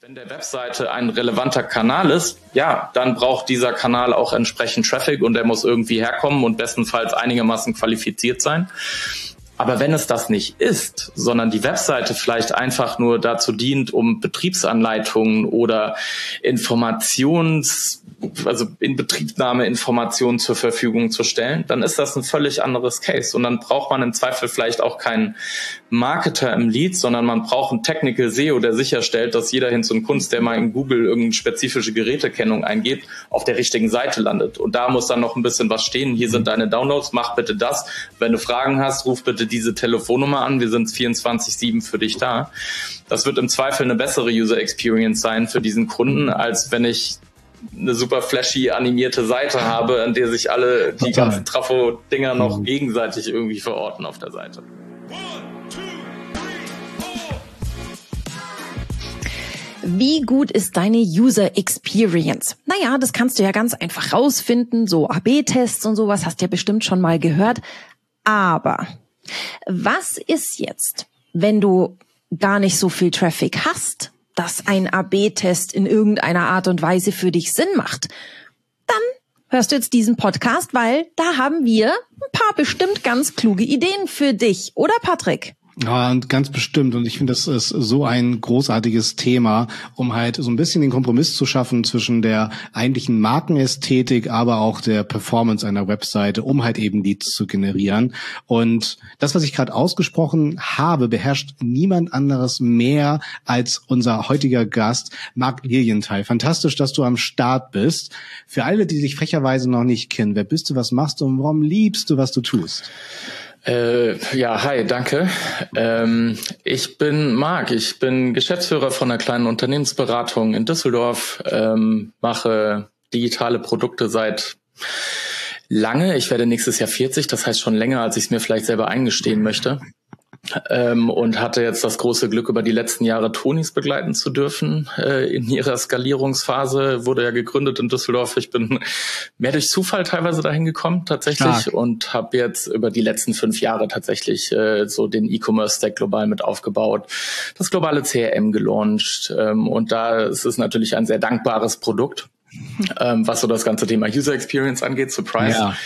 Wenn der Webseite ein relevanter Kanal ist, ja, dann braucht dieser Kanal auch entsprechend Traffic und der muss irgendwie herkommen und bestenfalls einigermaßen qualifiziert sein. Aber wenn es das nicht ist, sondern die Webseite vielleicht einfach nur dazu dient, um Betriebsanleitungen oder Inbetriebnahmeinformationen zur Verfügung zu stellen, dann ist das ein völlig anderes Case. Und dann braucht man im Zweifel vielleicht auch keinen Marketer im Lead, sondern man braucht einen Technical SEO, der sicherstellt, dass jeder Hinz und Kunst, der mal in Google irgendeine spezifische Gerätekennung eingebt, auf der richtigen Seite landet. Und da muss dann noch ein bisschen was stehen. Hier sind deine Downloads, mach bitte das. Wenn du Fragen hast, ruf bitte diese Telefonnummer an. Wir sind 24/7 für dich da. Das wird im Zweifel eine bessere User Experience sein für diesen Kunden, als wenn ich eine super flashy animierte Seite habe, an der sich alle die ganzen Trafo-Dinger noch gegenseitig irgendwie verorten auf der Seite. Wie gut ist deine User Experience? Naja, das kannst du ja ganz einfach rausfinden, so AB-Tests und sowas hast du ja bestimmt schon mal gehört. Aber was ist jetzt, wenn du gar nicht so viel Traffic hast, dass ein AB-Test in irgendeiner Art und Weise für dich Sinn macht? Dann hörst du jetzt diesen Podcast, weil da haben wir ein paar bestimmt ganz kluge Ideen für dich, oder Patrick? Ja, und ganz bestimmt. Und ich finde, das ist so ein großartiges Thema, um halt so ein bisschen den Kompromiss zu schaffen zwischen der eigentlichen Markenästhetik, aber auch der Performance einer Webseite, um halt eben Leads zu generieren. Und das, was ich gerade ausgesprochen habe, beherrscht niemand anderes mehr als unser heutiger Gast, Marc Lilienthal. Fantastisch, dass du am Start bist. Für alle, die dich frecherweise noch nicht kennen, wer bist du, was machst du und warum liebst du, was du tust? Ja, hi, danke. Ich bin Marc, ich bin Geschäftsführer von einer kleinen Unternehmensberatung in Düsseldorf, mache digitale Produkte seit lange. Ich werde nächstes Jahr 40, das heißt schon länger, als ich es mir vielleicht selber eingestehen möchte. Und hatte jetzt das große Glück, über die letzten Jahre Tonis begleiten zu dürfen in ihrer Skalierungsphase. Wurde ja gegründet in Düsseldorf. Ich bin mehr durch Zufall teilweise dahin gekommen tatsächlich. Stark. Und habe jetzt über die letzten 5 Jahre tatsächlich so den E-Commerce-Stack global mit aufgebaut, das globale CRM gelauncht. Und da ist es natürlich ein sehr dankbares Produkt, was so das ganze Thema User Experience angeht. Surprise. Ja.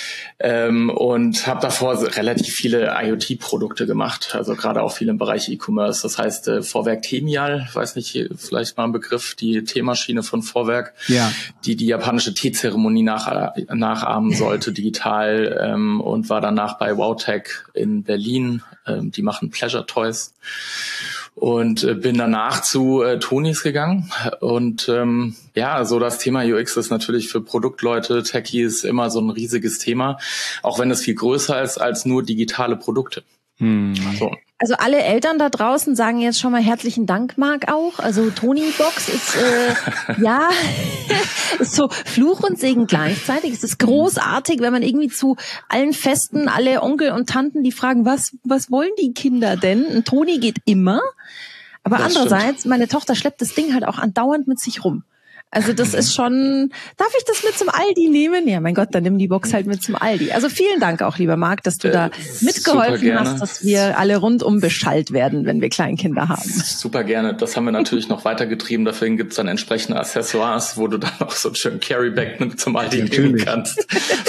Und habe davor relativ viele IoT-Produkte gemacht, also gerade auch viel im Bereich E-Commerce. Das heißt, Vorwerk Temial, weiß nicht, vielleicht mal ein Begriff, die Teemaschine von Vorwerk, ja, die japanische Teezeremonie nachahmen sollte, digital, und war danach bei Wowtech in Berlin. Die machen Pleasure Toys. Und bin danach zu Tonis gegangen und ja, so das Thema UX ist natürlich für Produktleute, Techies immer so ein riesiges Thema, auch wenn es viel größer ist als nur digitale Produkte. So. Also alle Eltern da draußen sagen jetzt schon mal herzlichen Dank, Marc, auch. Also Tonibox ist ja ist so Fluch und Segen gleichzeitig. Es ist großartig, wenn man irgendwie zu allen Festen, alle Onkel und Tanten, die fragen, was wollen die Kinder denn? Ein Toni geht immer. Aber das andererseits, stimmt. Meine Tochter schleppt das Ding halt auch andauernd mit sich rum. Also das ist schon, darf ich das mit zum Aldi nehmen? Ja, mein Gott, dann nimm die Box halt mit zum Aldi. Also vielen Dank auch, lieber Marc, dass du da mitgeholfen hast, dass wir alle rundum beschallt werden, wenn wir Kleinkinder haben. Super gerne. Das haben wir natürlich noch weitergetrieben. Deswegen gibt's dann entsprechende Accessoires, wo du dann auch so einen schönen Carryback mit zum Aldi nehmen kannst.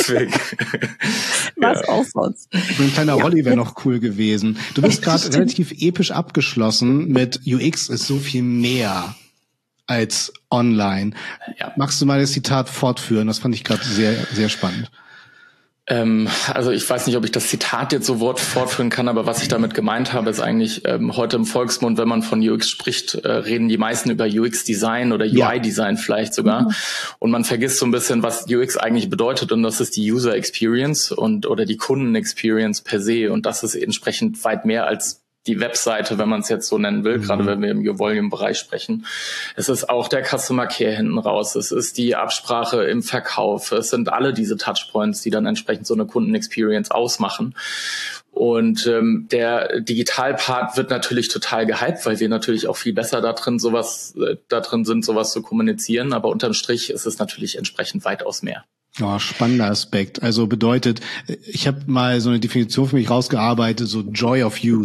Was auch sonst. Ein kleiner Rolli wäre noch cool gewesen. Du bist gerade relativ episch abgeschlossen mit UX ist so viel mehr als online. Ja. Magst du mal das Zitat fortführen? Das fand ich gerade sehr, sehr spannend. Also ich weiß nicht, ob ich das Zitat jetzt so fortführen kann, aber was ich damit gemeint habe, ist eigentlich heute im Volksmund, wenn man von UX spricht, reden die meisten über UX-Design oder UI-Design vielleicht sogar. Mhm. Und man vergisst so ein bisschen, was UX eigentlich bedeutet, und das ist die User Experience oder die Kunden-Experience per se. Und das ist entsprechend weit mehr als die Webseite, wenn man es jetzt so nennen will, gerade wenn wir im Volume-Bereich sprechen. Es ist auch der Customer Care hinten raus. Es ist die Absprache im Verkauf. Es sind alle diese Touchpoints, die dann entsprechend so eine Kunden-Experience ausmachen. Und der Digitalpart wird natürlich total gehypt, weil wir natürlich auch viel besser da drin sind, sowas zu kommunizieren. Aber unterm Strich ist es natürlich entsprechend weitaus mehr. Oh, spannender Aspekt. Also bedeutet, ich habe mal so eine Definition für mich rausgearbeitet, so Joy of Use.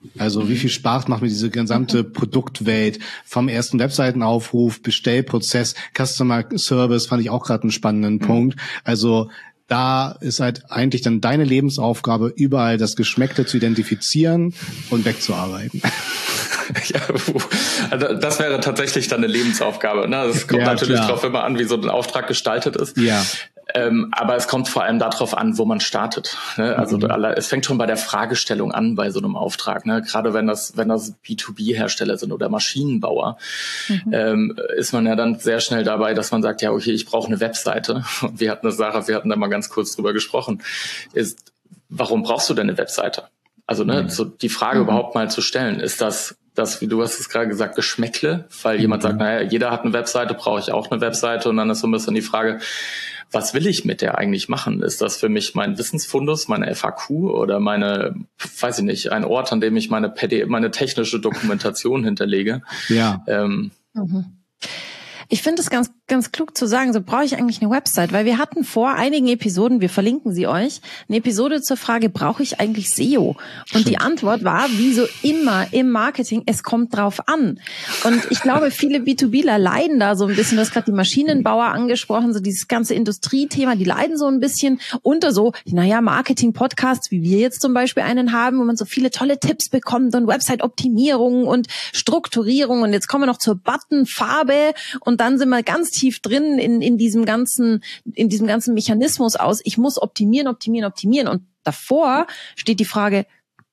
Also wie viel Spaß macht mir diese gesamte Produktwelt vom ersten Webseitenaufruf, Bestellprozess, Customer Service, fand ich auch gerade einen spannenden Punkt. Also da ist halt eigentlich dann deine Lebensaufgabe, überall das Geschmäckte zu identifizieren und wegzuarbeiten. Ja, also das wäre tatsächlich dann eine Lebensaufgabe. Ne? Das kommt natürlich drauf immer an, wie so ein Auftrag gestaltet ist. Ja. Aber es kommt vor allem darauf an, wo man startet. Ne? Also es fängt schon bei der Fragestellung an bei so einem Auftrag. Ne? Gerade wenn das B2B-Hersteller sind oder Maschinenbauer, ist man ja dann sehr schnell dabei, dass man sagt, ja, okay, ich brauche eine Webseite. Und wir hatten da mal ganz kurz drüber gesprochen, warum brauchst du denn eine Webseite? Also so die Frage überhaupt mal zu stellen, ist das, wie du hast es gerade gesagt, Geschmäckle, weil jemand sagt, naja, jeder hat eine Webseite, brauche ich auch eine Webseite, und dann ist so ein bisschen die Frage, was will ich mit der eigentlich machen? Ist das für mich mein Wissensfundus, meine FAQ oder ein Ort, an dem ich meine technische Dokumentation hinterlege? Ja. Ich finde es ganz, ganz klug zu sagen, so brauche ich eigentlich eine Website, weil wir hatten vor einigen Episoden, wir verlinken sie euch, eine Episode zur Frage, brauche ich eigentlich SEO? Und die Antwort war, wie so immer im Marketing, es kommt drauf an. Und ich glaube, viele B2Bler leiden da so ein bisschen, du hast gerade die Maschinenbauer angesprochen, so dieses ganze Industriethema, die leiden so ein bisschen unter so, Marketing-Podcasts, wie wir jetzt zum Beispiel einen haben, wo man so viele tolle Tipps bekommt und Website-Optimierung und Strukturierung, und jetzt kommen wir noch zur Button-Farbe, und dann sind wir ganz tief drin in diesem ganzen Mechanismus aus. Ich muss optimieren. Und davor steht die Frage,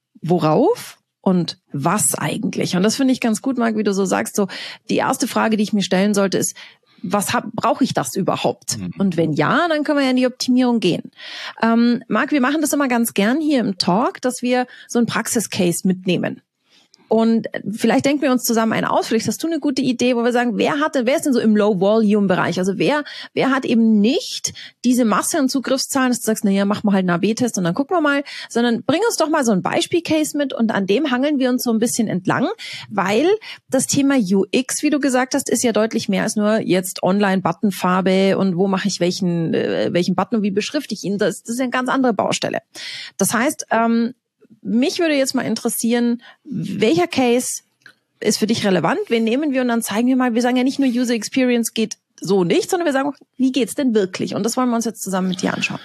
worauf und was eigentlich? Und das finde ich ganz gut, Marc, wie du so sagst. So, die erste Frage, die ich mir stellen sollte, ist, brauche ich das überhaupt? Und wenn ja, dann können wir ja in die Optimierung gehen. Marc, wir machen das immer ganz gern hier im Talk, dass wir so einen Praxiscase mitnehmen. Und vielleicht denken wir uns zusammen einen aus. Vielleicht hast du eine gute Idee, wo wir sagen, wer ist denn so im Low-Volume-Bereich? Also wer hat eben nicht diese Masse an Zugriffszahlen, dass du sagst, mach mal halt einen AB-Test und dann gucken wir mal, sondern bring uns doch mal so ein Beispiel-Case mit, und an dem hangeln wir uns so ein bisschen entlang, weil das Thema UX, wie du gesagt hast, ist ja deutlich mehr als nur jetzt Online-Buttonfarbe und wo mache ich welchen Button und wie beschrifte ich ihn. Das ist eine ganz andere Baustelle. Das heißt, mich würde jetzt mal interessieren, welcher Case ist für dich relevant? Wen nehmen wir und dann zeigen wir mal, wir sagen ja nicht nur User Experience geht so nicht, sondern wir sagen auch, wie geht's denn wirklich? Und das wollen wir uns jetzt zusammen mit dir anschauen.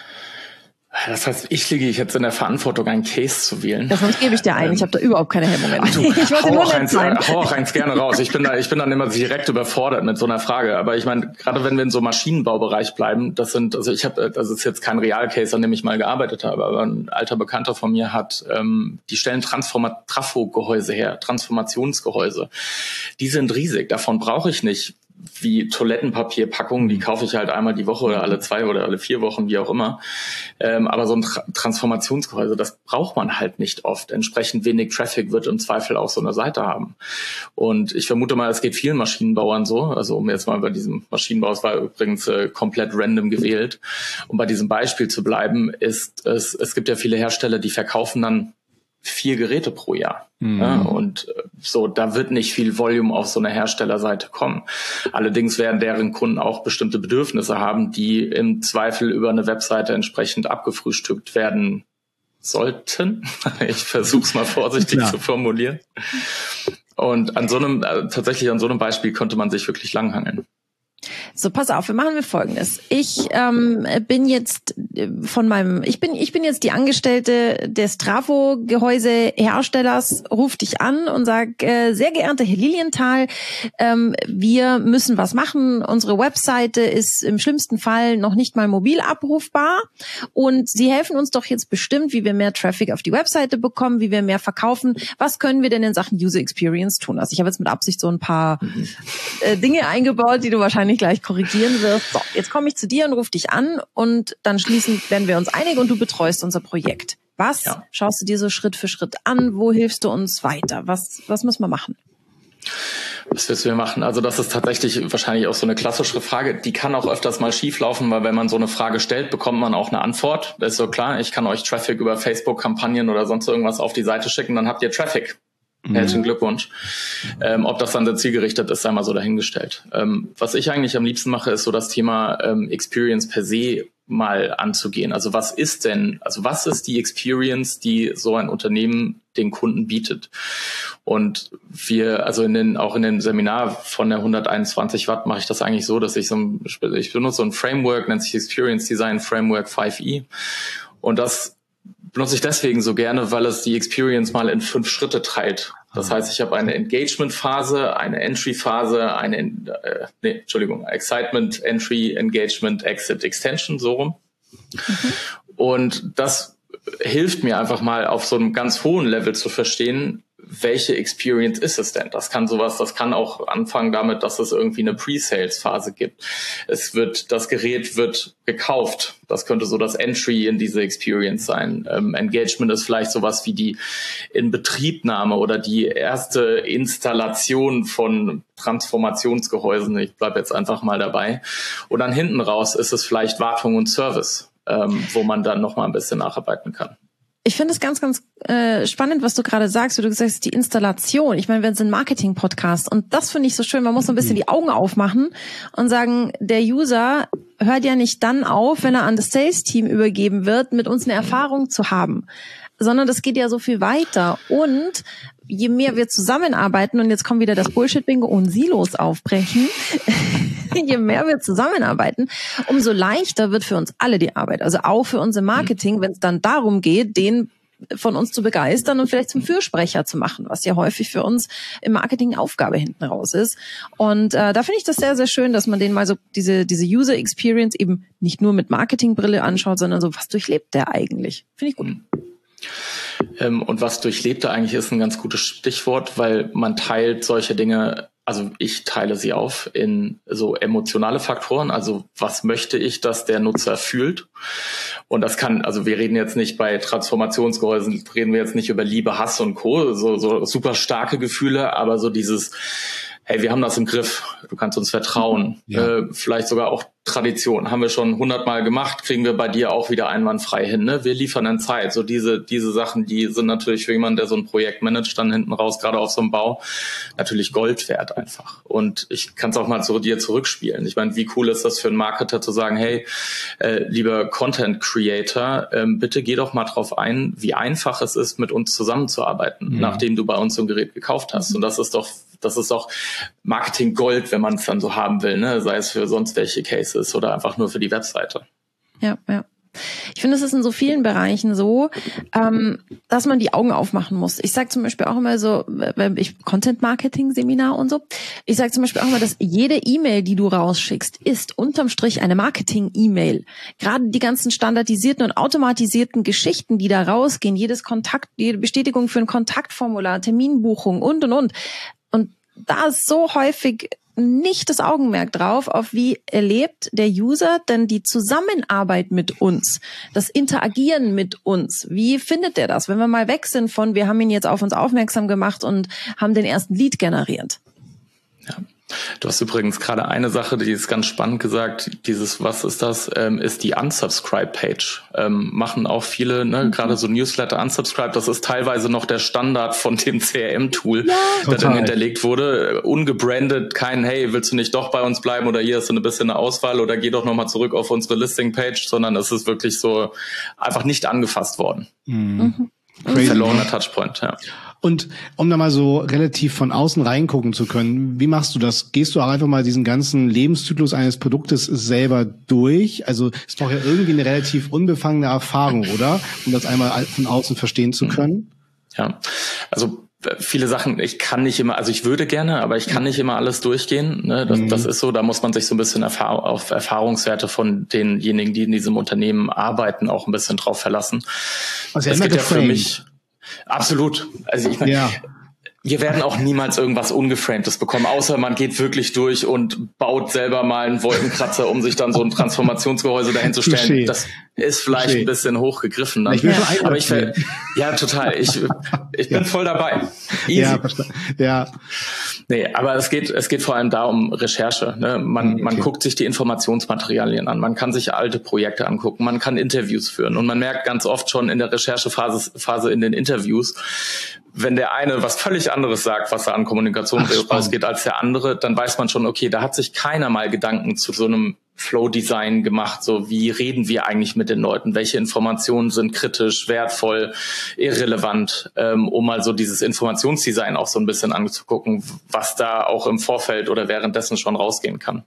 Das heißt, ich liege jetzt in der Verantwortung, einen Case zu wählen. Ja, sonst gebe ich dir einen. Ich habe da überhaupt keine Hemmungen. Ich wollte nur hau auch eins gerne raus. Ich bin dann immer direkt überfordert mit so einer Frage. Aber ich meine, gerade wenn wir in so Maschinenbaubereich bleiben, das ist jetzt kein Realcase, an dem ich mal gearbeitet habe, aber ein alter Bekannter von mir die stellen Trafo-Gehäuse her, Transformationsgehäuse. Die sind riesig. Davon brauche ich nicht wie Toilettenpapierpackungen, die kaufe ich halt einmal die Woche oder alle 2 oder alle 4 Wochen, wie auch immer. Aber so ein Transformationsgehäuse, das braucht man halt nicht oft. Entsprechend wenig Traffic wird im Zweifel auch so eine Seite haben. Und ich vermute mal, es geht vielen Maschinenbauern so. Also um jetzt mal bei diesem Maschinenbau, es war übrigens komplett random gewählt. Um bei diesem Beispiel zu bleiben, es gibt ja viele Hersteller, die verkaufen dann 4 Geräte pro Jahr. Ja, und so, da wird nicht viel Volume auf so einer Herstellerseite kommen. Allerdings werden deren Kunden auch bestimmte Bedürfnisse haben, die im Zweifel über eine Webseite entsprechend abgefrühstückt werden sollten. Ich versuche es mal vorsichtig zu formulieren. Und tatsächlich an so einem Beispiel konnte man sich wirklich langhangeln. So, pass auf, wir machen Folgendes. Ich bin jetzt die Angestellte des Trafo-Gehäuseherstellers, ruf dich an und sag, sehr geehrter Herr Lilienthal, wir müssen was machen. Unsere Webseite ist im schlimmsten Fall noch nicht mal mobil abrufbar und Sie helfen uns doch jetzt bestimmt, wie wir mehr Traffic auf die Webseite bekommen, wie wir mehr verkaufen. Was können wir denn in Sachen User Experience tun? Also ich habe jetzt mit Absicht so ein paar Dinge eingebaut, die du wahrscheinlich gleich korrigieren wirst. So, jetzt komme ich zu dir und rufe dich an und dann schließlich werden wir uns einig und du betreust unser Projekt. Was schaust du dir so Schritt für Schritt an? Wo hilfst du uns weiter? Was müssen wir machen? Was willst du machen? Also das ist tatsächlich wahrscheinlich auch so eine klassische Frage. Die kann auch öfters mal schief laufen, weil wenn man so eine Frage stellt, bekommt man auch eine Antwort. Das ist so klar, ich kann euch Traffic über Facebook-Kampagnen oder sonst irgendwas auf die Seite schicken, dann habt ihr Traffic. Herzlichen Glückwunsch. Ob das dann sehr zielgerichtet ist, sei mal so dahingestellt. Was ich eigentlich am liebsten mache, ist so das Thema Experience per se mal anzugehen. Also was ist die Experience, die so ein Unternehmen den Kunden bietet. Und wir, also auch in dem Seminar von der 121 Watt mache ich das eigentlich so, dass ich benutze so ein Framework, nennt sich Experience Design Framework 5E. Und das benutze ich deswegen so gerne, weil es die Experience mal in 5 Schritte teilt. Das heißt, ich habe eine Engagement-Phase, eine Entry-Phase, Excitement, Entry, Engagement, Exit, Extension, so rum. Und das hilft mir einfach mal auf so einem ganz hohen Level zu verstehen, welche Experience ist es denn? Das kann auch anfangen damit, dass es irgendwie eine Pre-Sales-Phase gibt. Das Gerät wird gekauft. Das könnte so das Entry in diese Experience sein. Engagement ist vielleicht sowas wie die Inbetriebnahme oder die erste Installation von Transformationsgehäusen. Ich bleibe jetzt einfach mal dabei. Und dann hinten raus ist es vielleicht Wartung und Service, wo man dann noch mal ein bisschen nacharbeiten kann. Ich finde es ganz, ganz spannend, was du gerade sagst. Du sagst, die Installation. Ich meine, wir sind ein Marketing-Podcast und das finde ich so schön. Man muss so ein bisschen die Augen aufmachen und sagen, der User hört ja nicht dann auf, wenn er an das Sales-Team übergeben wird, mit uns eine Erfahrung zu haben, sondern das geht ja so viel weiter. Und je mehr wir zusammenarbeiten, und jetzt kommt wieder das Bullshit-Bingo und Silos aufbrechen, je mehr wir zusammenarbeiten, umso leichter wird für uns alle die Arbeit. Also auch für uns im Marketing, wenn es dann darum geht, den von uns zu begeistern und vielleicht zum Fürsprecher zu machen, was ja häufig für uns im Marketing eine Aufgabe hinten raus ist. Und da finde ich das sehr, sehr schön, dass man denen mal so diese User Experience eben nicht nur mit Marketingbrille anschaut, sondern so, was durchlebt der eigentlich? Finde ich gut. Und was durchlebte eigentlich ist ein ganz gutes Stichwort, weil man teilt solche Dinge, also ich teile sie auf in so emotionale Faktoren, also was möchte ich, dass der Nutzer fühlt? Und das kann, also wir reden jetzt nicht bei Transformationsgehäusen, reden wir jetzt nicht über Liebe, Hass und Co., so super starke Gefühle, aber so dieses, hey, wir haben das im Griff, du kannst uns vertrauen, vielleicht sogar auch Tradition, haben wir schon 100-mal gemacht, kriegen wir bei dir auch wieder einwandfrei hin, ne? Wir liefern in Zeit, so diese Sachen, die sind natürlich für jemanden, der so ein Projekt managt, dann hinten raus, gerade auf so einem Bau, natürlich Gold wert einfach. Und ich kann es auch mal zu dir zurückspielen. Ich meine, wie cool ist das für einen Marketer zu sagen, hey, lieber Content Creator, bitte geh doch mal drauf ein, wie einfach es ist, mit uns zusammenzuarbeiten, nachdem du bei uns so ein Gerät gekauft hast. Und das ist doch Marketing Gold, wenn man es dann so haben will, ne? Sei es für sonst welche Cases oder einfach nur für die Webseite. Ja. Ich finde, es ist in so vielen Bereichen so, dass man die Augen aufmachen muss. Ich sage zum Beispiel auch immer so, Content-Marketing-Seminar und so, ich sage zum Beispiel auch immer, dass jede E-Mail, die du rausschickst, ist unterm Strich eine Marketing-E-Mail. Gerade die ganzen standardisierten und automatisierten Geschichten, die da rausgehen, jede Bestätigung für ein Kontaktformular, Terminbuchung und. Und da ist so häufig nicht das Augenmerk drauf, auf wie erlebt der User denn die Zusammenarbeit mit uns, das Interagieren mit uns. Wie findet er das, wenn wir mal weg sind von, wir haben ihn jetzt auf uns aufmerksam gemacht und haben den ersten Lead generiert? Ja. Du hast übrigens gerade eine Sache, die ist ganz spannend gesagt, was ist das, ist die Unsubscribe-Page. Machen auch viele, ne, gerade so Newsletter Unsubscribe, das ist teilweise noch der Standard von dem CRM-Tool, der dann hinterlegt wurde, ungebrandet, kein, hey, willst du nicht doch bei uns bleiben oder hier hast du ein bisschen eine Auswahl oder geh doch nochmal zurück auf unsere Listing-Page, sondern es ist wirklich so einfach nicht angefasst worden. Verlorener Touchpoint, ja. Und um da mal so relativ von außen reingucken zu können, wie machst du das? Gehst du auch einfach mal diesen ganzen Lebenszyklus eines Produktes selber durch? Also es braucht ja irgendwie eine relativ unbefangene Erfahrung, oder? Um das einmal von außen verstehen zu können. Ja, also viele Sachen, ich würde gerne, aber ich kann nicht immer alles durchgehen. Ne? Das ist so, da muss man sich so ein bisschen auf Erfahrungswerte von denjenigen, die in diesem Unternehmen arbeiten, auch ein bisschen drauf verlassen. Also das geht ja für mich absolut. Also ich meine, wir werden auch niemals irgendwas Ungeframtes bekommen, außer man geht wirklich durch und baut selber mal einen Wolkenkratzer, um sich dann so ein Transformationsgehäuse dahin zu stellen. Das ist vielleicht ein bisschen hochgegriffen. Dann. Aber total. Ich bin voll dabei. Easy. Ja. Nee, aber es geht vor allem da um Recherche. Ne? Man guckt sich die Informationsmaterialien an, man kann sich alte Projekte angucken, man kann Interviews führen und man merkt ganz oft schon in der Recherchephase in den Interviews, wenn der eine was völlig anderes sagt, was da an Kommunikation rausgeht als der andere, dann weiß man schon, okay, da hat sich keiner mal Gedanken zu so einem Flow-Design gemacht, so wie reden wir eigentlich mit den Leuten, welche Informationen sind kritisch, wertvoll, irrelevant, um mal so dieses Informationsdesign auch so ein bisschen anzugucken, was da auch im Vorfeld oder währenddessen schon rausgehen kann.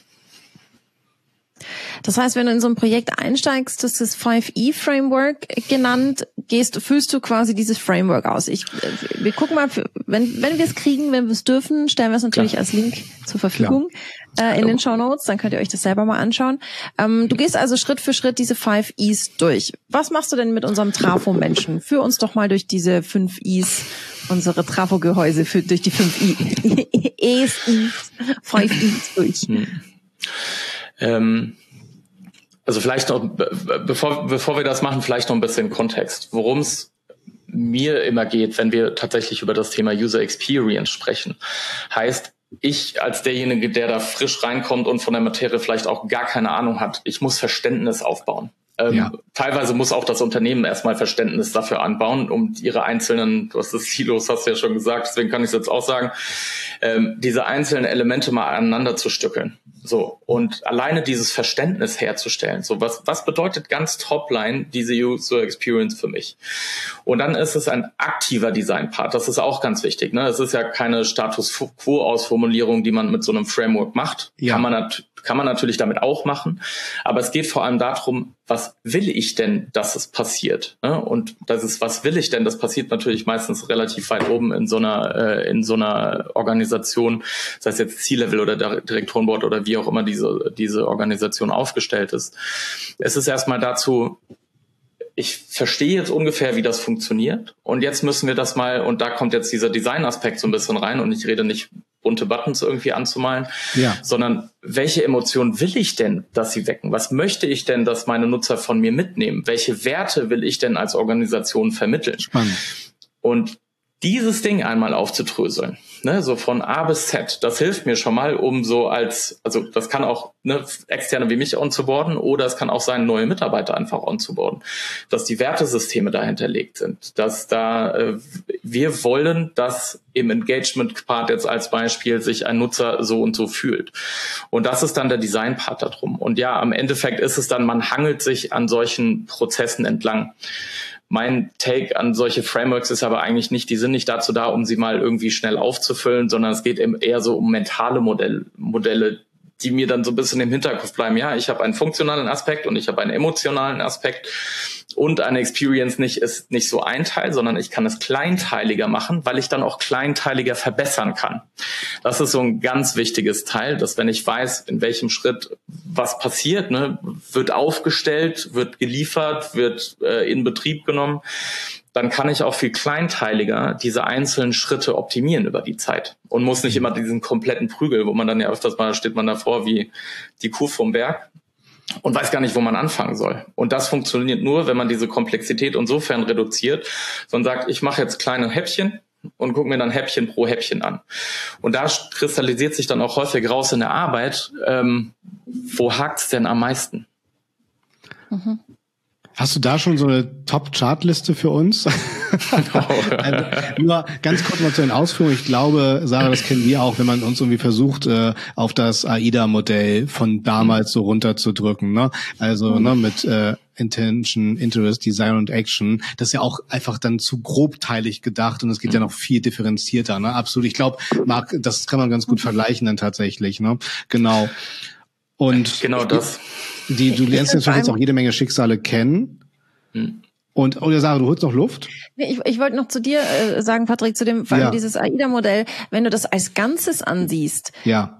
Das heißt, wenn du in so ein Projekt einsteigst, das ist 5E-Framework genannt, füllst du quasi dieses Framework aus. Wir gucken mal, wenn wir es kriegen, wenn wir es dürfen, stellen wir es natürlich als Link zur Verfügung in den Shownotes, dann könnt ihr euch das selber mal anschauen. Du gehst also Schritt für Schritt diese 5 E's durch. Was machst du denn mit unserem Trafo-Menschen? Führ uns doch mal durch diese 5 E's, unsere Trafo-Gehäuse, durch die 5 E's, 5 E's durch. Also vielleicht noch, bevor wir das machen, vielleicht noch ein bisschen Kontext, worum es mir immer geht, wenn wir tatsächlich über das Thema User Experience sprechen. Heißt, ich als derjenige, der da frisch reinkommt und von der Materie vielleicht auch gar keine Ahnung hat, ich muss Verständnis aufbauen. Teilweise muss auch das Unternehmen erstmal Verständnis dafür anbauen, um ihre einzelnen, du hast das Silos, hast du ja schon gesagt, deswegen kann ich es jetzt auch sagen, diese einzelnen Elemente mal aneinander zu stückeln. So, und alleine dieses Verständnis herzustellen. So, was bedeutet ganz Topline diese User Experience für mich? Und dann ist es ein aktiver Design-Part. Das ist auch ganz wichtig. Ne? Es ist ja keine Status-Quo-Ausformulierung, die man mit so einem Framework macht. Ja. Kann man natürlich damit auch machen, aber es geht vor allem darum, was will ich denn, dass es passiert? Und was will ich denn, das passiert natürlich meistens relativ weit oben in so einer Organisation, sei es jetzt C-Level oder Direktorenboard oder wie auch immer diese Organisation aufgestellt ist. Es ist erstmal dazu, ich verstehe jetzt ungefähr, wie das funktioniert und jetzt müssen wir das mal, und da kommt jetzt dieser Design-Aspekt so ein bisschen rein und ich rede nicht bunte Buttons irgendwie anzumalen, sondern welche Emotionen will ich denn, dass sie wecken? Was möchte ich denn, dass meine Nutzer von mir mitnehmen? Welche Werte will ich denn als Organisation vermitteln? Spannend. Und dieses Ding einmal aufzudröseln, ne, so von A bis Z, das hilft mir schon mal, um so also das kann auch Externe wie mich onzuboarden oder es kann auch sein, neue Mitarbeiter einfach onzuboarden, dass die Wertesysteme dahinterlegt sind, dass wir wollen, dass im Engagement-Part jetzt als Beispiel sich ein Nutzer so und so fühlt. Und das ist dann der Design-Part da drum. Und ja, am Endeffekt ist es dann, man hangelt sich an solchen Prozessen entlang. Mein Take an solche Frameworks ist aber eigentlich nicht, die sind nicht dazu da, um sie mal irgendwie schnell aufzufüllen, sondern es geht eben eher so um mentale Modelle, die mir dann so ein bisschen im Hinterkopf bleiben. Ja, ich habe einen funktionalen Aspekt und ich habe einen emotionalen Aspekt und eine Experience ist nicht so ein Teil, sondern ich kann es kleinteiliger machen, weil ich dann auch kleinteiliger verbessern kann. Das ist so ein ganz wichtiges Teil, dass wenn ich weiß, in welchem Schritt was passiert, ne, wird aufgestellt, wird geliefert, wird in Betrieb genommen, dann kann ich auch viel kleinteiliger diese einzelnen Schritte optimieren über die Zeit und muss nicht immer diesen kompletten Prügel, wo man dann ja öfters mal, steht man davor wie die Kuh vom Berg und weiß gar nicht, wo man anfangen soll. Und das funktioniert nur, wenn man diese Komplexität insofern reduziert, sondern sagt, ich mache jetzt kleine Häppchen und gucke mir dann Häppchen pro Häppchen an. Und da kristallisiert sich dann auch häufig raus in der Arbeit, wo hakt's denn am meisten? Mhm. Hast du da schon so eine Top-Chart-Liste für uns? Also, nur ganz kurz mal zu den Ausführungen. Ich glaube, Sarah, das kennen wir auch, wenn man uns irgendwie versucht, auf das AIDA-Modell von damals so runterzudrücken. Ne? Also mit Intention, Interest, Desire und Action. Das ist ja auch einfach dann zu grobteilig gedacht und es geht ja noch viel differenzierter. Ne? Absolut. Ich glaube, Marc, das kann man ganz gut vergleichen dann tatsächlich. Ne? Genau. Und genau das. Du lernst natürlich jetzt auch jede Menge Schicksale kennen. Und Sarah, du holst noch Luft? Nee, ich wollte noch zu dir sagen, Patrick, vor allem dieses AIDA-Modell, wenn du das als Ganzes ansiehst,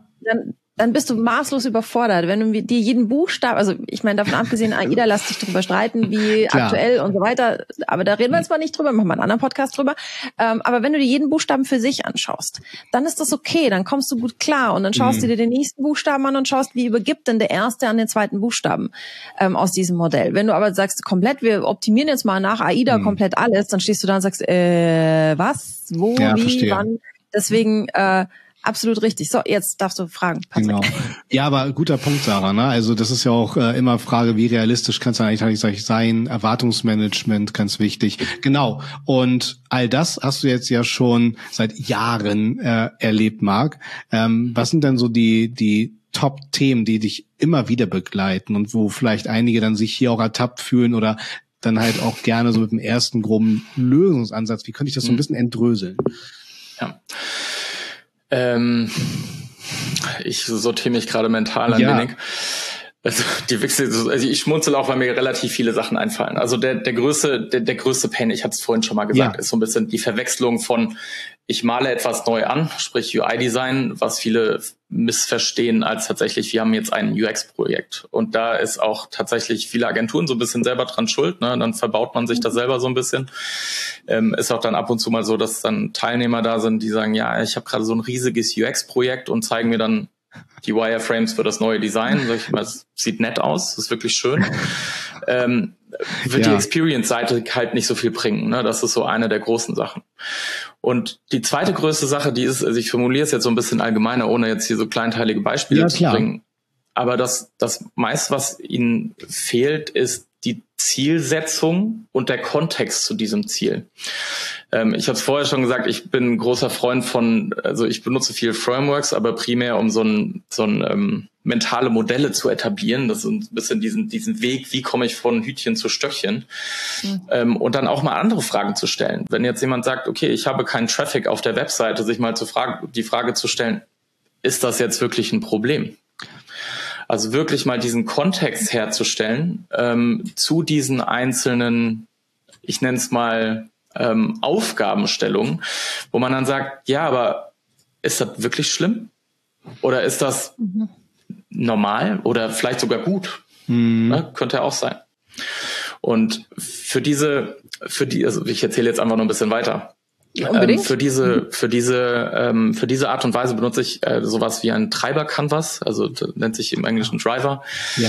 dann bist du maßlos überfordert. Wenn du dir jeden Buchstaben, also ich meine, davon abgesehen, AIDA lässt sich drüber streiten, wie aktuell und so weiter, aber da reden wir jetzt mal nicht drüber, machen wir einen anderen Podcast drüber. Aber wenn du dir jeden Buchstaben für sich anschaust, dann ist das okay, dann kommst du gut klar und dann schaust du dir den nächsten Buchstaben an und schaust, wie übergibt denn der erste an den zweiten Buchstaben aus diesem Modell. Wenn du aber sagst, komplett, wir optimieren jetzt mal nach AIDA komplett alles, dann stehst du da und sagst, was, wo, wie, wann. Deswegen absolut richtig. So, jetzt darfst du fragen, Patrick. Genau. Ja, aber guter Punkt, Sarah. Ne? Also das ist ja auch immer Frage, wie realistisch kann es eigentlich sein? Erwartungsmanagement, ganz wichtig. Genau. Und all das hast du jetzt ja schon seit Jahren erlebt, Marc. Was sind denn so die Top-Themen, die dich immer wieder begleiten und wo vielleicht einige dann sich hier auch ertappt fühlen oder dann halt auch gerne so mit dem ersten groben Lösungsansatz? Wie könnte ich das so ein bisschen entdröseln? Ja. Ich sortiere mich gerade mental ein wenig. Also ich schmunzel auch, weil mir relativ viele Sachen einfallen. Also der größte Pain, ich hatte es vorhin schon mal gesagt, ist so ein bisschen die Verwechslung von, ich male etwas neu an, sprich UI-Design, was viele missverstehen als tatsächlich, wir haben jetzt ein UX-Projekt. Und da ist auch tatsächlich viele Agenturen so ein bisschen selber dran schuld, ne? Dann verbaut man sich das selber so ein bisschen. Ist auch dann ab und zu mal so, dass dann Teilnehmer da sind, die sagen, ja, ich habe gerade so ein riesiges UX-Projekt und zeigen mir dann die Wireframes für das neue Design. Das sieht nett aus, das ist wirklich schön. Wird die Experience-Seite halt nicht so viel bringen. Ne? Das ist so eine der großen Sachen. Und die zweite größte Sache, die ist, also ich formuliere es jetzt so ein bisschen allgemeiner, ohne jetzt hier so kleinteilige Beispiele zu bringen. Aber das meiste, was ihnen fehlt, ist die Zielsetzung und der Kontext zu diesem Ziel. Ich habe es vorher schon gesagt, ich bin ein großer Freund von, also ich benutze viel Frameworks, aber primär um so ein mentale Modelle zu etablieren. Das ist ein bisschen diesen Weg, wie komme ich von Hütchen zu Stöckchen, und dann auch mal andere Fragen zu stellen. Wenn jetzt jemand sagt, okay, ich habe keinen Traffic auf der Webseite, sich mal die Frage zu stellen, ist das jetzt wirklich ein Problem? Also wirklich mal diesen Kontext herzustellen zu diesen einzelnen, ich nenne es mal Aufgabenstellungen, wo man dann sagt, ja, aber ist das wirklich schlimm? Oder ist das normal oder vielleicht sogar gut? Ne? Könnte ja auch sein. Und also ich erzähle jetzt einfach noch ein bisschen weiter. Für diese Art und Weise benutze ich sowas wie ein Treiber-Canvas, also das nennt sich im Englischen Driver,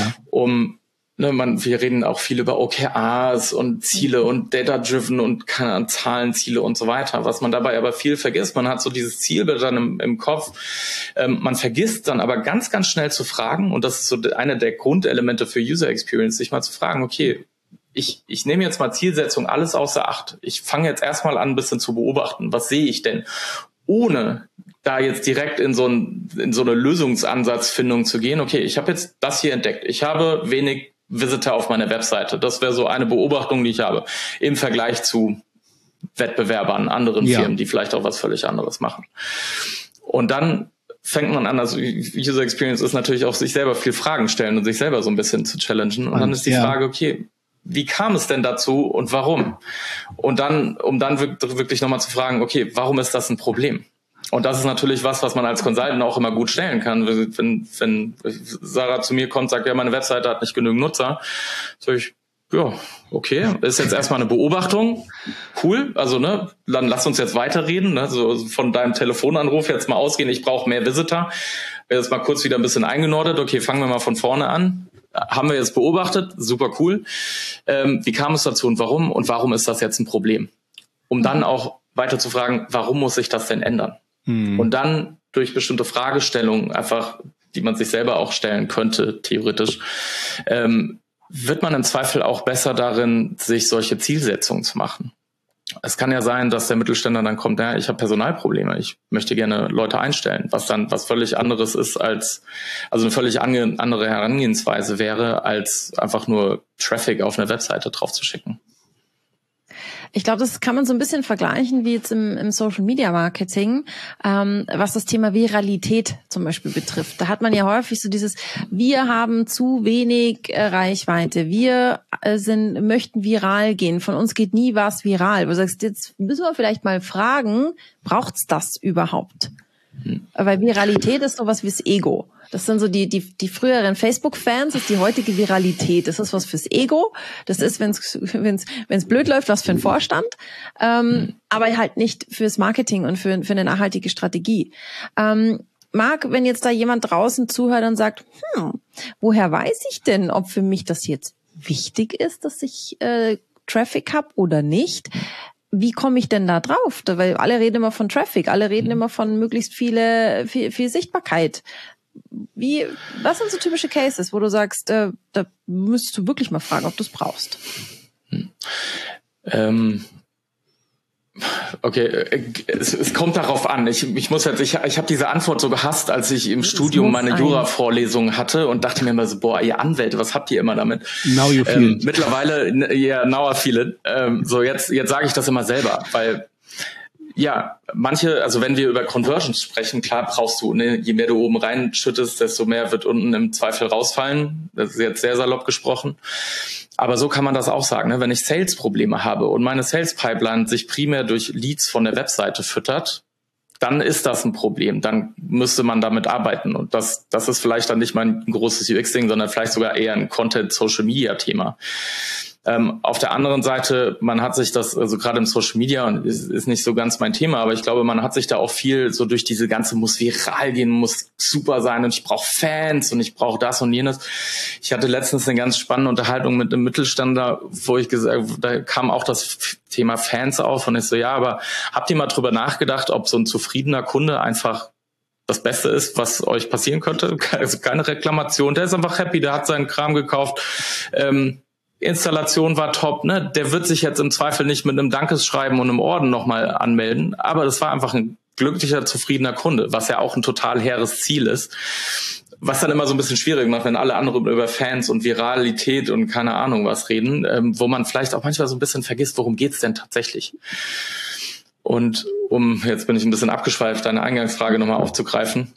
wir reden auch viel über OKRs und Ziele und Data-Driven und Zahlenziele und so weiter. Was man dabei aber viel vergisst, man hat so dieses Zielbild dann im Kopf. Man vergisst dann aber ganz, ganz schnell zu fragen, und das ist so eine der Grundelemente für User Experience, sich mal zu fragen, okay, ich nehme jetzt mal Zielsetzung alles außer Acht. Ich fange jetzt erstmal an, ein bisschen zu beobachten. Was sehe ich denn? Ohne da jetzt direkt in so eine Lösungsansatzfindung zu gehen. Okay, ich habe jetzt das hier entdeckt. Ich habe wenig Visitor auf meiner Webseite. Das wäre so eine Beobachtung, die ich habe im Vergleich zu Wettbewerbern, anderen Firmen, die vielleicht auch was völlig anderes machen. Und dann fängt man an, also User Experience ist natürlich auch sich selber viel Fragen stellen und sich selber so ein bisschen zu challengen. Und dann ist die Frage, okay, wie kam es denn dazu und warum? Und dann, um dann wirklich nochmal zu fragen, okay, warum ist das ein Problem? Und das ist natürlich was man als Consultant auch immer gut stellen kann. Wenn Sarah zu mir kommt und sagt, ja, meine Webseite hat nicht genügend Nutzer, sag ich, ja, okay, ist jetzt erstmal eine Beobachtung, cool, also ne, dann lass uns jetzt weiterreden, ne, so von deinem Telefonanruf jetzt mal ausgehen, ich brauche mehr Visitor, jetzt mal kurz wieder ein bisschen eingenordet, okay, fangen wir mal von vorne an, haben wir jetzt beobachtet, super cool, wie kam es dazu und warum ist das jetzt ein Problem? Um dann auch weiter zu fragen, warum muss sich das denn ändern? Und dann durch bestimmte Fragestellungen einfach, die man sich selber auch stellen könnte, theoretisch, wird man im Zweifel auch besser darin, sich solche Zielsetzungen zu machen. Es kann ja sein, dass der Mittelständler dann kommt, ja, ich habe Personalprobleme, ich möchte gerne Leute einstellen, was dann was völlig anderes ist also eine völlig andere Herangehensweise wäre, als einfach nur Traffic auf eine Webseite draufzuschicken. Ich glaube, das kann man so ein bisschen vergleichen wie jetzt im Social Media Marketing, was das Thema Viralität zum Beispiel betrifft. Da hat man ja häufig so dieses, wir haben zu wenig Reichweite, wir möchten viral gehen, von uns geht nie was viral. Du sagst, jetzt müssen wir vielleicht mal fragen, braucht's das überhaupt? Weil Viralität ist sowas wie das Ego. Das sind so die früheren Facebook-Fans, das ist die heutige Viralität. Das ist was fürs Ego. Das ist, wenn's blöd läuft, was für ein Vorstand. Aber halt nicht fürs Marketing und für eine nachhaltige Strategie. Marc, wenn jetzt da jemand draußen zuhört und sagt, woher weiß ich denn, ob für mich das jetzt wichtig ist, dass ich Traffic habe oder nicht? wie komme ich denn da drauf? Weil alle reden immer von Traffic, alle reden immer von möglichst viel Sichtbarkeit. Was sind so typische Cases, wo du sagst, da müsstest du wirklich mal fragen, ob du es brauchst? Okay, es kommt darauf an. Ich habe diese Antwort so gehasst, als ich im Studium meine Jura-Vorlesung hatte und dachte mir immer so, boah, ihr Anwälte, was habt ihr immer damit? Now you feel it. Mittlerweile, now I feel it. So jetzt sage ich das immer selber, weil ja, also wenn wir über Conversions sprechen, klar brauchst du, ne, je mehr du oben reinschüttest, desto mehr wird unten im Zweifel rausfallen. Das ist jetzt sehr salopp gesprochen. Aber so kann man das auch sagen, ne? Wenn ich Sales-Probleme habe und meine Sales-Pipeline sich primär durch Leads von der Webseite füttert, dann ist das ein Problem. Dann müsste man damit arbeiten. Und das ist vielleicht dann nicht mal ein großes UX-Ding, sondern vielleicht sogar eher ein Content-Social-Media-Thema. Auf der anderen Seite, man hat sich das, also gerade im Social Media, und ist nicht so ganz mein Thema, aber ich glaube, man hat sich da auch viel so durch diese ganze, muss viral gehen, muss super sein und ich brauche Fans und ich brauche das und jenes. Ich hatte letztens eine ganz spannende Unterhaltung mit einem Mittelständler, wo ich gesagt, da kam auch das Thema Fans auf und ich so, ja, aber habt ihr mal drüber nachgedacht, ob so ein zufriedener Kunde einfach das Beste ist, was euch passieren könnte? Also keine Reklamation, der ist einfach happy, der hat seinen Kram gekauft, Installation war top, ne? Der wird sich jetzt im Zweifel nicht mit einem Dankesschreiben und einem Orden nochmal anmelden, aber das war einfach ein glücklicher, zufriedener Kunde, was ja auch ein total hehres Ziel ist, was dann immer so ein bisschen schwierig macht, wenn alle anderen über Fans und Viralität und keine Ahnung was reden, wo man vielleicht auch manchmal so ein bisschen vergisst, worum geht's denn tatsächlich? Und jetzt bin ich ein bisschen abgeschweift, deine Eingangsfrage nochmal aufzugreifen,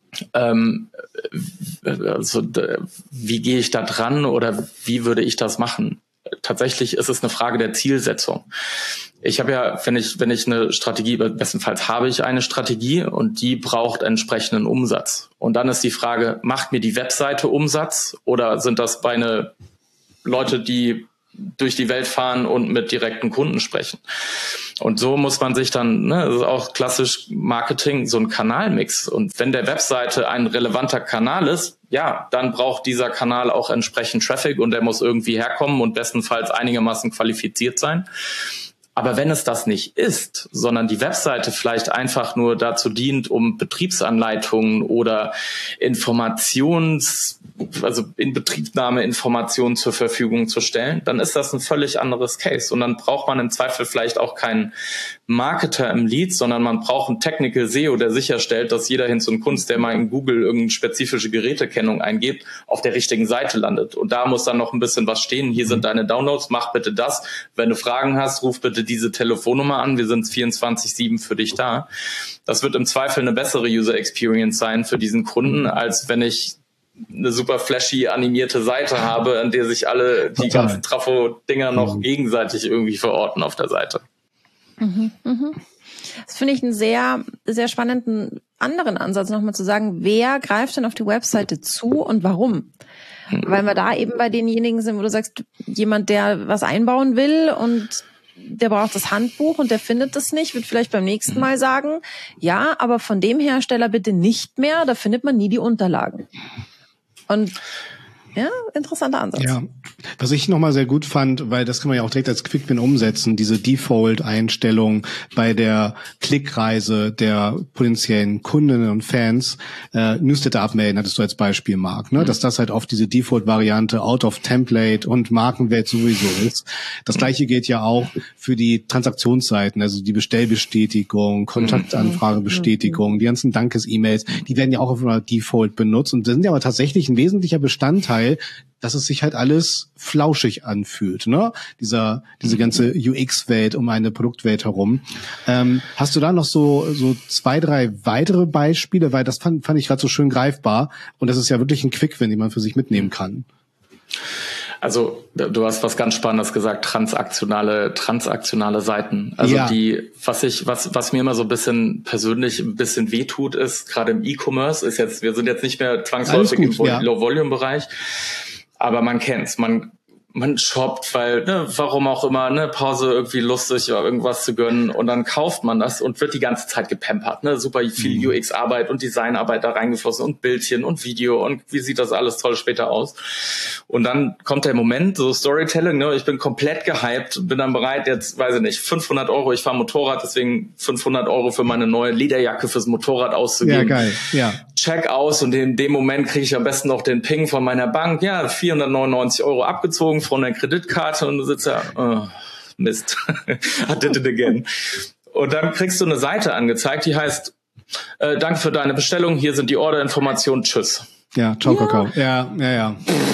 also wie gehe ich da dran oder wie würde ich das machen? Tatsächlich ist es eine Frage der Zielsetzung. Ich habe ja, wenn ich eine Strategie, bestenfalls habe ich eine Strategie und die braucht entsprechenden Umsatz. Und dann ist die Frage, macht mir die Webseite Umsatz oder sind das meine Leute, die durch die Welt fahren und mit direkten Kunden sprechen? Und so muss man sich dann, ne, das ist auch klassisch Marketing, so ein Kanalmix. Und wenn der Webseite ein relevanter Kanal ist, ja, dann braucht dieser Kanal auch entsprechend Traffic und der muss irgendwie herkommen und bestenfalls einigermaßen qualifiziert sein. Aber wenn es das nicht ist, sondern die Webseite vielleicht einfach nur dazu dient, um Betriebsanleitungen oder Inbetriebnahmeinformationen zur Verfügung zu stellen, dann ist das ein völlig anderes Case. Und dann braucht man im Zweifel vielleicht auch keinen Marketer im Lead, sondern man braucht einen Technical SEO, der sicherstellt, dass jeder Hinz und Kunz, der mal in Google irgendeine spezifische Gerätekennung eingibt, auf der richtigen Seite landet. Und da muss dann noch ein bisschen was stehen. Hier sind deine Downloads, mach bitte das. Wenn du Fragen hast, ruf bitte diese Telefonnummer an. Wir sind 24/7 für dich da. Das wird im Zweifel eine bessere User Experience sein für diesen Kunden, als wenn ich eine super flashy animierte Seite habe, an der sich alle die ganzen Trafo-Dinger noch gegenseitig irgendwie verorten auf der Seite. Das finde ich einen sehr, sehr spannenden anderen Ansatz, nochmal zu sagen, wer greift denn auf die Webseite zu und warum? Weil wir da eben bei denjenigen sind, wo du sagst, jemand, der was einbauen will und der braucht das Handbuch und der findet das nicht, wird vielleicht beim nächsten Mal sagen, ja, aber von dem Hersteller bitte nicht mehr, da findet man nie die Unterlagen. Und ja, interessanter Ansatz. Ja, was ich nochmal sehr gut fand, weil das kann man ja auch direkt als Quick-Win umsetzen, diese Default-Einstellung bei der Klickreise der potenziellen Kundinnen und Fans, Newsletter abmelden, hattest du als Beispiel, Marc, ne? Dass das halt oft diese Default-Variante out of Template und Markenwelt sowieso ist. Das Gleiche gilt ja auch für die Transaktionsseiten, also die Bestellbestätigung, Kontaktanfragebestätigung, die ganzen Dankes-E-Mails, die werden ja auch auf einer Default benutzt und sind ja aber tatsächlich ein wesentlicher Bestandteil, dass es sich halt alles flauschig anfühlt, ne? Diese ganze UX-Welt um eine Produktwelt herum. Hast du da noch so 2, 3 weitere Beispiele? Weil das fand ich gerade so schön greifbar und das ist ja wirklich ein Quick-Win, den man für sich mitnehmen kann. Also du hast was ganz Spannendes gesagt, transaktionale Seiten. Also ja. was mir immer so ein bisschen persönlich ein bisschen wehtut, ist gerade im E-Commerce, wir sind jetzt nicht mehr zwangsläufig im Low-Volume-Bereich, aber man kennt's. Man man shoppt, weil, warum auch immer, Pause irgendwie lustig oder irgendwas zu gönnen und dann kauft man das und wird die ganze Zeit gepampert, super viel UX-Arbeit und Designarbeit da reingeflossen und Bildchen und Video und wie sieht das alles toll später aus. Und dann kommt der Moment, so Storytelling, ich bin komplett gehypt, bin dann bereit, jetzt, weiß ich nicht, 500 €, ich fahre Motorrad, deswegen 500 € für meine neue Lederjacke fürs Motorrad auszugeben. Ja, geil, ja. Check aus und in dem Moment kriege ich am besten noch den Ping von meiner Bank, 499 € abgezogen von der Kreditkarte und du sitzt da, Mist, I did it again. Und dann kriegst du eine Seite angezeigt, die heißt, danke für deine Bestellung, hier sind die Orderinformationen, tschüss. Ja, ciao, Kakao. Ja.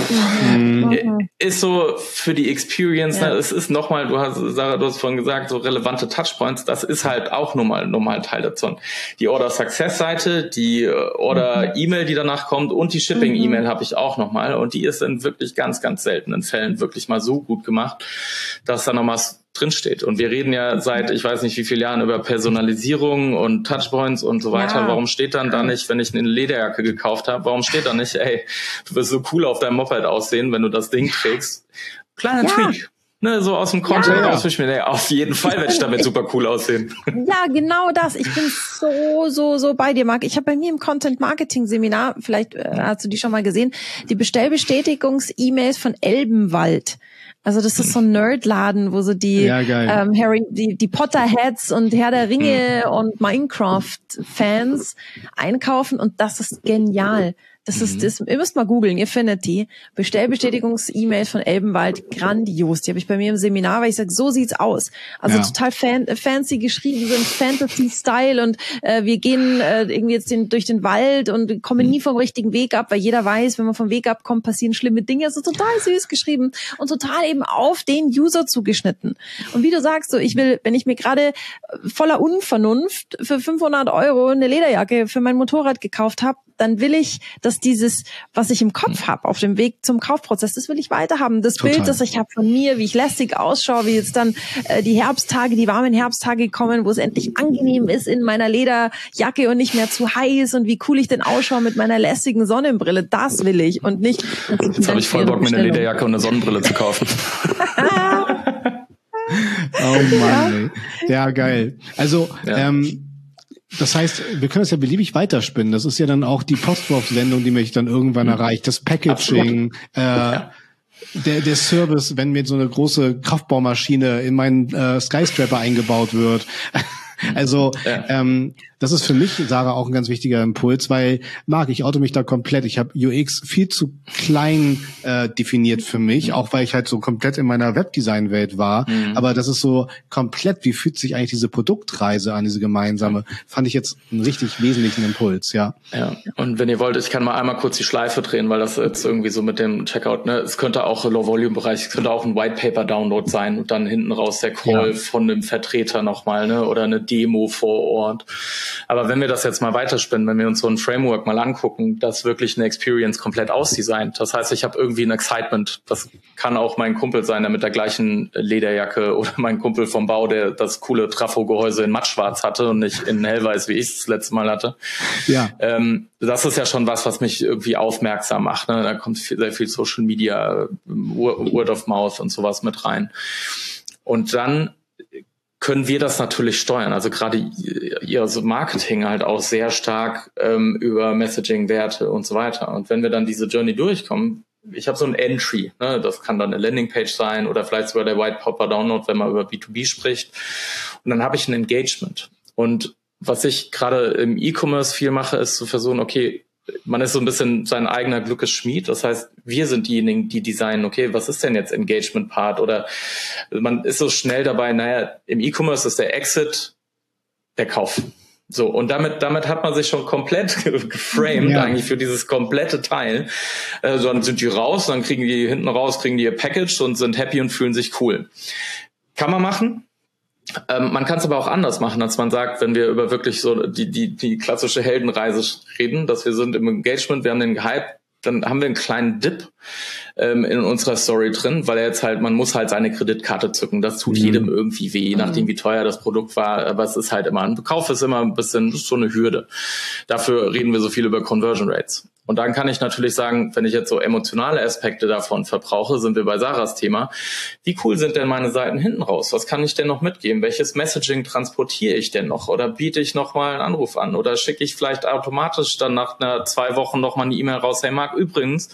Ist so für die Experience, es ist nochmal, Sarah, du hast vorhin gesagt, so relevante Touchpoints, das ist halt auch normal Teil davon. Die Order-Success-Seite, die Order-E-Mail, die danach kommt und die Shipping-E-Mail habe ich auch nochmal und die ist in wirklich ganz, ganz seltenen Fällen wirklich mal so gut gemacht, dass da nochmal drinsteht. Und wir reden ja seit, ich weiß nicht wie vielen Jahren über Personalisierung und Touchpoints und so weiter. Ja. Warum steht dann da nicht, wenn ich eine Lederjacke gekauft habe, warum steht da nicht, ey, du wirst so cool auf deinem Moped aussehen, wenn du das Ding trägst? Kleiner Tweak. So aus dem Content raus, auf jeden Fall werde ich damit super cool aussehen. Ja, genau das. Ich bin so bei dir, Marc. Ich habe bei mir im Content-Marketing-Seminar, vielleicht hast du die schon mal gesehen, die Bestellbestätigungs-E-Mails von Elbenwald. Also das ist so ein Nerdladen, wo so die die Potterheads und Herr der Ringe und Minecraft-Fans einkaufen und das ist genial. Das ist das. Ihr müsst mal googeln, ihr findet die Bestellbestätigungs-E-Mails von Elbenwald, grandios. Die habe ich bei mir im Seminar, weil ich sage, so sieht's aus. Also total fancy geschrieben, sind Fantasy-Style und wir gehen irgendwie jetzt durch den Wald und kommen nie vom richtigen Weg ab, weil jeder weiß, wenn man vom Weg abkommt, passieren schlimme Dinge. Also total süß geschrieben und total eben auf den User zugeschnitten. Und wie du sagst, so ich will, wenn ich mir gerade voller Unvernunft für 500 € eine Lederjacke für mein Motorrad gekauft habe, dann will ich, dass dieses, was ich im Kopf habe, auf dem Weg zum Kaufprozess, das will ich weiterhaben. Das Bild, das ich habe von mir, wie ich lässig ausschaue, wie jetzt dann die warmen Herbsttage kommen, wo es endlich angenehm ist in meiner Lederjacke und nicht mehr zu heiß und wie cool ich denn ausschaue mit meiner lässigen Sonnenbrille, das will ich und nicht... Jetzt habe ich voll Bock, mir eine Lederjacke und eine Sonnenbrille zu kaufen. Oh Mann, ey. Ja, geil. Also, das heißt, wir können das ja beliebig weiterspinnen. Das ist ja dann auch die Postwurfsendung, die mich dann irgendwann erreicht. Das Packaging, der Service, wenn mir so eine große Kraftbaumaschine in meinen Skyscraper eingebaut wird. Also das ist für mich, Sarah, auch ein ganz wichtiger Impuls, weil, Marc, ich oute mich da komplett. Ich habe UX viel zu klein definiert für mich, auch weil ich halt so komplett in meiner Webdesign-Welt war. Aber das ist so komplett, wie fühlt sich eigentlich diese Produktreise an, diese gemeinsame, fand ich jetzt einen richtig wesentlichen Impuls, Ja, und wenn ihr wollt, ich kann mal einmal kurz die Schleife drehen, weil das jetzt irgendwie so mit dem Checkout, es könnte auch Low-Volume-Bereich, es könnte auch ein White-Paper-Download sein und dann hinten raus der Call von dem Vertreter nochmal, oder eine Demo vor Ort. Aber wenn wir das jetzt mal weiterspinnen, wenn wir uns so ein Framework mal angucken, das wirklich eine Experience komplett ausdesignt. Das heißt, ich habe irgendwie ein Excitement. Das kann auch mein Kumpel sein, der mit der gleichen Lederjacke oder mein Kumpel vom Bau, der das coole Trafo-Gehäuse in mattschwarz hatte und nicht in hellweiß, wie ich es das letzte Mal hatte. Ja. Das ist ja schon was mich irgendwie aufmerksam macht. Da kommt sehr viel Social Media, Word of Mouth und sowas mit rein. Und dann können wir das natürlich steuern. Also gerade ihr so Marketing halt auch sehr stark über Messaging-Werte und so weiter. Und wenn wir dann diese Journey durchkommen, ich habe so ein Entry, das kann dann eine Landingpage sein oder vielleicht sogar der White Paper Download, wenn man über B2B spricht. Und dann habe ich ein Engagement. Und was ich gerade im E-Commerce viel mache, ist zu versuchen, okay, man ist so ein bisschen sein eigener Glückes Schmied. Das heißt, wir sind diejenigen, die designen, okay, was ist denn jetzt Engagement-Part? Oder man ist so schnell dabei, im E-Commerce ist der Exit der Kauf. So, und damit hat man sich schon komplett geframed eigentlich für dieses komplette Teil. Dann sind die raus, dann kriegen die hinten raus, ihr Package und sind happy und fühlen sich cool. Kann man machen. Man kann es aber auch anders machen, als man sagt, wenn wir über wirklich so die klassische Heldenreise reden, dass wir sind im Engagement, wir haben den gehypt, dann haben wir einen kleinen Dip in unserer Story drin, weil man muss halt seine Kreditkarte zücken. Das tut jedem irgendwie weh, je nachdem wie teuer das Produkt war. Aber es ist halt immer, ein Kauf ist immer ein bisschen so eine Hürde. Dafür reden wir so viel über Conversion Rates. Und dann kann ich natürlich sagen, wenn ich jetzt so emotionale Aspekte davon verbrauche, sind wir bei Sarahs Thema. Wie cool sind denn meine Seiten hinten raus? Was kann ich denn noch mitgeben? Welches Messaging transportiere ich denn noch? Oder biete ich noch mal einen Anruf an? Oder schicke ich vielleicht automatisch dann nach 2 Wochen noch mal eine E-Mail raus? Hey Marc, übrigens,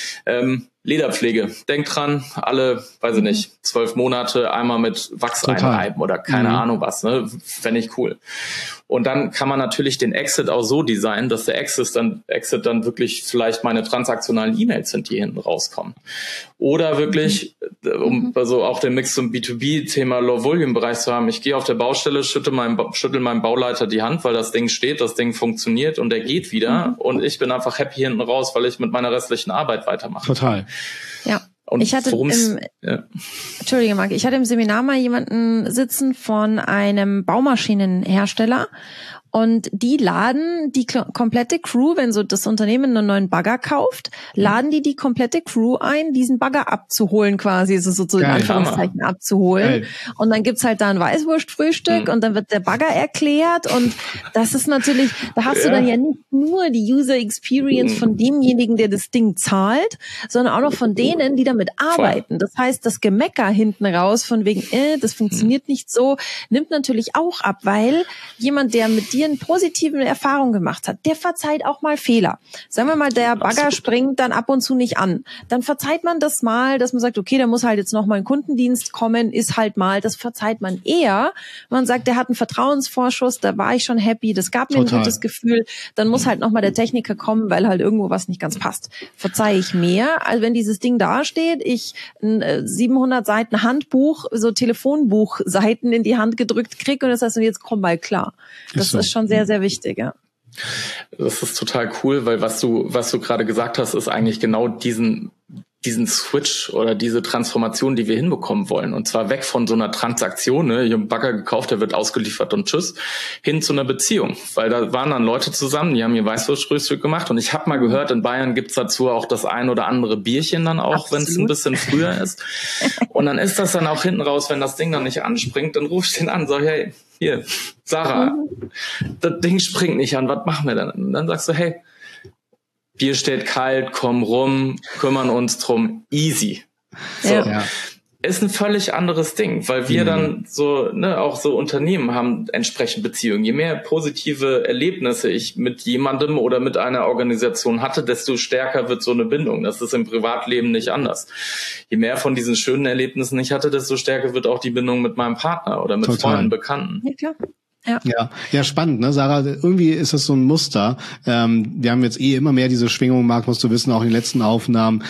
Lederpflege. Denk dran, alle, weiß ich nicht, 12 Monate einmal mit Wachs einreiben oder keine Ahnung was, ne? Fände ich cool. Und dann kann man natürlich den Exit auch so designen, dass der Exit dann wirklich vielleicht meine transaktionalen E-Mails sind, die hinten rauskommen. Oder wirklich, um also auch den Mix zum B2B-Thema Low-Volume-Bereich zu haben, ich gehe auf der Baustelle, schüttel meinem Bauleiter die Hand, weil das Ding steht, das Ding funktioniert und der geht wieder. Und ich bin einfach happy hinten raus, weil ich mit meiner restlichen Arbeit weitermache. Total. Ja. Und ich hatte Entschuldige, Marc, ich hatte im Seminar mal jemanden sitzen von einem Baumaschinenhersteller und die laden die komplette Crew, wenn so das Unternehmen einen neuen Bagger kauft, laden die komplette Crew ein, diesen Bagger abzuholen quasi, also so in Anführungszeichen abzuholen. Geil. Und dann gibt's halt da ein Weißwurstfrühstück und dann wird der Bagger erklärt und das ist natürlich, da hast du dann ja nicht nur die User Experience von demjenigen, der das Ding zahlt, sondern auch noch von denen, die damit arbeiten. Das heißt, das Gemecker hinten raus von wegen, das funktioniert nicht so, nimmt natürlich auch ab, weil jemand, der mit dir eine positive Erfahrung gemacht hat, der verzeiht auch mal Fehler. Sagen wir mal, der Bagger springt dann ab und zu nicht an. Dann verzeiht man das mal, dass man sagt, okay, da muss halt jetzt noch mal ein Kundendienst kommen, ist halt mal, das verzeiht man eher. Man sagt, der hat einen Vertrauensvorschuss, da war ich schon happy, das gab mir ein gutes Gefühl, dann muss halt noch mal der Techniker kommen, weil halt irgendwo was nicht ganz passt. Verzeihe ich mehr, als wenn dieses Ding dasteht, ich ein 700 Seiten Handbuch, so Telefonbuchseiten in die Hand gedrückt kriege und das heißt, und jetzt komm mal klar. Das ist schon sehr, sehr wichtig, ja. Das ist total cool, weil was du gerade gesagt hast, ist eigentlich genau diesen Switch oder diese Transformation, die wir hinbekommen wollen. Und zwar weg von so einer Transaktion, ne? Ich habe einen Bagger gekauft, der wird ausgeliefert und tschüss, hin zu einer Beziehung. Weil da waren dann Leute zusammen, die haben ihr Weißwurstfrühstück gemacht. Und ich habe mal gehört, in Bayern gibt's dazu auch das ein oder andere Bierchen dann auch, wenn es ein bisschen früher ist. Und dann ist das dann auch hinten raus, wenn das Ding dann nicht anspringt, dann ruf ich den an, sag, hey, hier, Sarah, das Ding springt nicht an, was machen wir denn? Und dann sagst du, hey, Bier steht kalt, komm rum, kümmern uns drum, easy. So. Ja. Ist ein völlig anderes Ding, weil wir dann so, ne, auch so Unternehmen haben entsprechend Beziehungen. Je mehr positive Erlebnisse ich mit jemandem oder mit einer Organisation hatte, desto stärker wird so eine Bindung. Das ist im Privatleben nicht anders. Je mehr von diesen schönen Erlebnissen ich hatte, desto stärker wird auch die Bindung mit meinem Partner oder mit Freunden, Bekannten. Ja, klar. Ja, spannend, ne, Sarah? Irgendwie ist das so ein Muster. Wir haben jetzt immer mehr diese Schwingung, Marc, musst du wissen, auch in den letzten Aufnahmen,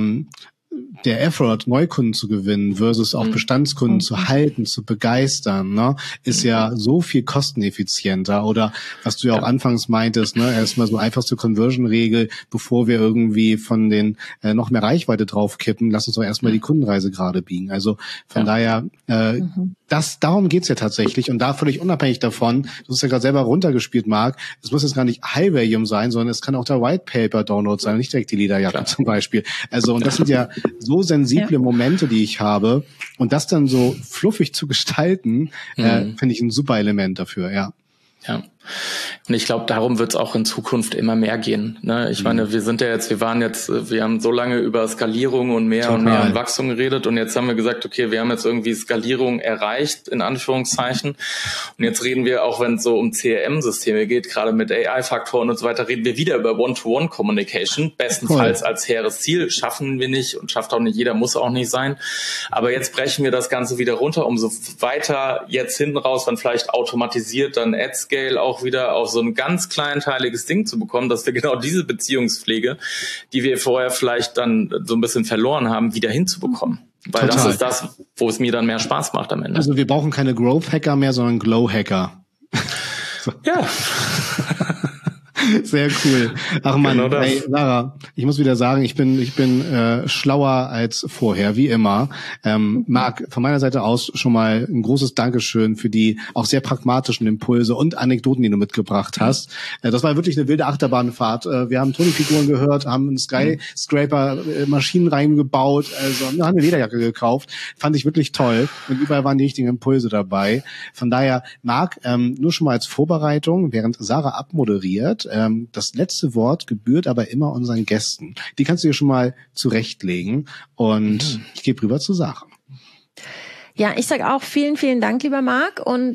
der Effort, Neukunden zu gewinnen versus auch Bestandskunden zu halten, zu begeistern, ne, ist ja so viel kosteneffizienter. Oder was du ja auch anfangs meintest, ne, erstmal so einfachste Conversion-Regel, bevor wir irgendwie von den noch mehr Reichweite draufkippen, lass uns doch erstmal die Kundenreise gerade biegen. Also von daher, darum geht's ja tatsächlich. Und da völlig unabhängig davon, du hast ja gerade selber runtergespielt, Marc, es muss jetzt gar nicht High Volume sein, sondern es kann auch der White Paper Download sein, nicht direkt die Lederjacke zum Beispiel. Also, und das sind ja so sensible Momente, die ich habe. Und das dann so fluffig zu gestalten, finde ich ein super Element dafür, ja. Ja. Und ich glaube, darum wird es auch in Zukunft immer mehr gehen. Ne? Ich meine, wir haben so lange über Skalierung und mehr und mehr und Wachstum geredet und jetzt haben wir gesagt, okay, wir haben jetzt irgendwie Skalierung erreicht, in Anführungszeichen. Und jetzt reden wir, auch wenn es so um CRM-Systeme geht, gerade mit AI-Faktoren und so weiter, reden wir wieder über One-to-One-Communication. Bestenfalls als hehres Ziel, schaffen wir nicht und schafft auch nicht jeder, muss auch nicht sein. Aber jetzt brechen wir das Ganze wieder runter, umso weiter jetzt hinten raus, dann vielleicht automatisiert, dann at Scale auch wieder auf so ein ganz kleinteiliges Ding zu bekommen, dass wir genau diese Beziehungspflege, die wir vorher vielleicht dann so ein bisschen verloren haben, wieder hinzubekommen. Weil das ist das, wo es mir dann mehr Spaß macht am Ende. Also wir brauchen keine Growth-Hacker mehr, sondern Glow-Hacker. Ja. Sehr cool. Ach man, genau das. Hey, Sarah, ich muss wieder sagen, ich bin schlauer als vorher, wie immer. Marc, von meiner Seite aus schon mal ein großes Dankeschön für die auch sehr pragmatischen Impulse und Anekdoten, die du mitgebracht hast. Das war wirklich eine wilde Achterbahnfahrt. Wir haben Toni-Figuren gehört, haben einen Skyscraper Maschinen reingebaut, also haben eine Lederjacke gekauft. Fand ich wirklich toll. Und überall waren die richtigen Impulse dabei. Von daher, Marc, nur schon mal als Vorbereitung, während Sarah abmoderiert, das letzte Wort gebührt aber immer unseren Gästen. Die kannst du dir schon mal zurechtlegen und ich gebe rüber zu Sarah. Ja, ich sag auch vielen, vielen Dank, lieber Marc. Und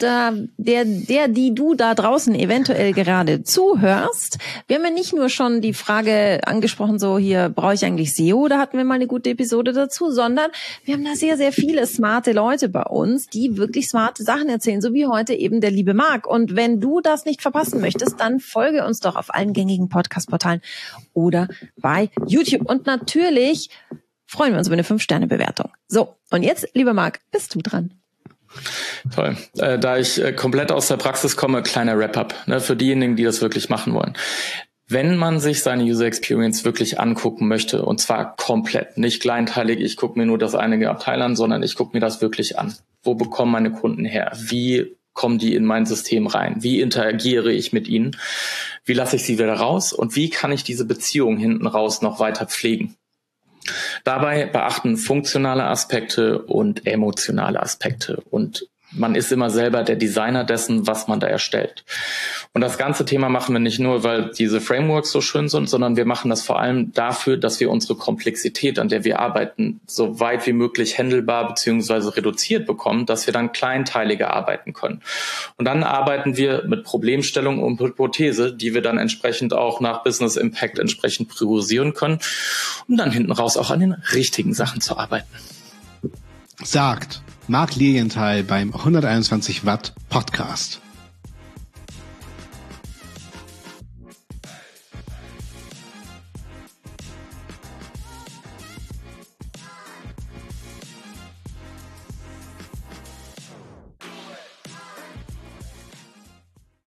die du da draußen eventuell gerade zuhörst, wir haben ja nicht nur schon die Frage angesprochen, so hier, brauche ich eigentlich SEO? Da hatten wir mal eine gute Episode dazu, sondern wir haben da sehr, sehr viele smarte Leute bei uns, die wirklich smarte Sachen erzählen, so wie heute eben der liebe Marc. Und wenn du das nicht verpassen möchtest, dann folge uns doch auf allen gängigen Podcast-Portalen oder bei YouTube. Und natürlich freuen wir uns über eine 5-Sterne-Bewertung. So, und jetzt, lieber Marc, bist du dran. Toll. Da ich komplett aus der Praxis komme, kleiner Wrap-up, für diejenigen, die das wirklich machen wollen. Wenn man sich seine User Experience wirklich angucken möchte, und zwar komplett, nicht kleinteilig, ich gucke mir nur das eine Abteil an, sondern ich gucke mir das wirklich an. Wo bekommen meine Kunden her? Wie kommen die in mein System rein? Wie interagiere ich mit ihnen? Wie lasse ich sie wieder raus? Und wie kann ich diese Beziehung hinten raus noch weiter pflegen? Dabei beachten funktionale Aspekte und emotionale Aspekte. Und man ist immer selber der Designer dessen, was man da erstellt. Und das ganze Thema machen wir nicht nur, weil diese Frameworks so schön sind, sondern wir machen das vor allem dafür, dass wir unsere Komplexität, an der wir arbeiten, so weit wie möglich handelbar bzw. reduziert bekommen, dass wir dann kleinteiliger arbeiten können. Und dann arbeiten wir mit Problemstellung und Hypothese, die wir dann entsprechend auch nach Business Impact entsprechend priorisieren können, um dann hinten raus auch an den richtigen Sachen zu arbeiten. Sagt Marc Lilienthal beim 121 Watt Podcast.